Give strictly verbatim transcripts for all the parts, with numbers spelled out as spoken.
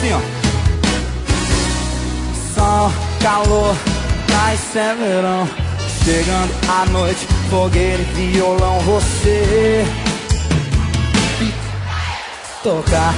assim, ó. Sol, calor, mas é verão. Chegando à noite, fogueira e violão. Você tocar,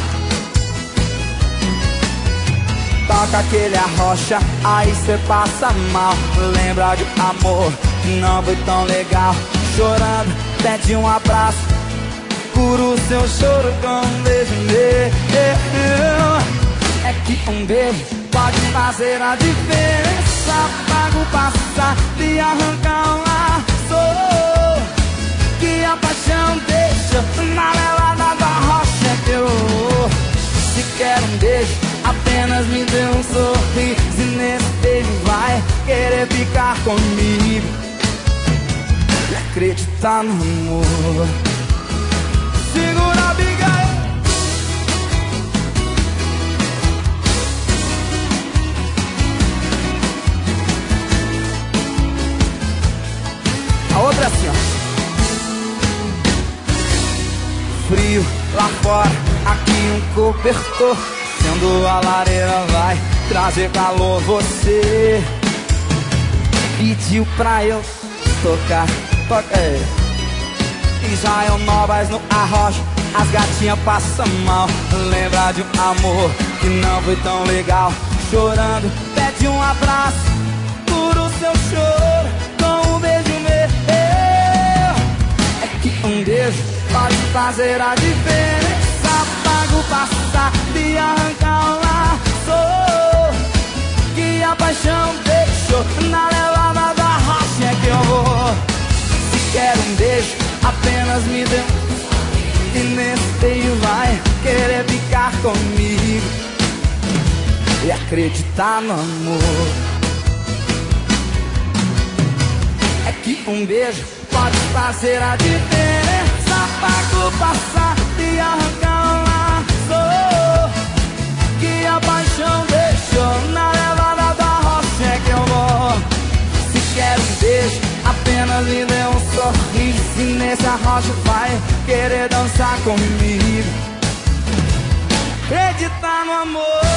toca aquele arrocha, aí cê passa mal. Lembra de amor que não foi tão legal. Chorando, pede um abraço, cura o seu choro com um beijo meu. É que um beijo pode fazer a diferença. Apaga o passado e arranca um laço que a paixão deixa na levada da rocha que eu vou. Se quer um beijo, apenas me dê um sorriso, e nesse beijo vai querer ficar comigo e acreditar no amor. Segura a biga aí. A outra é assim, ó. Frio lá fora, aqui um cobertor. Sendo a lareira vai trazer calor. Você pediu pra eu tocar, toca aí. Israel Novas no arrocha, as gatinhas passam mal. Lembra de um amor que não foi tão legal. Chorando, pede um abraço, cura o seu choro com um beijo meu. É que um beijo pode fazer a diferença. Apaga o passado e arranca o laço que a paixão deixou na levada da rocha é que eu vou. Se quer um beijo, apenas me dê um, e nesse beijo vai querer ficar comigo e acreditar no amor. É que um beijo pode fazer a diferença. Apaga o passado e arranca o laço que a paixão deixou na levada da rocha é que eu vou. Se quer um beijo, apenas me dê um sorriso, e nesse arrocha vai querer dançar comigo, acreditar no amor.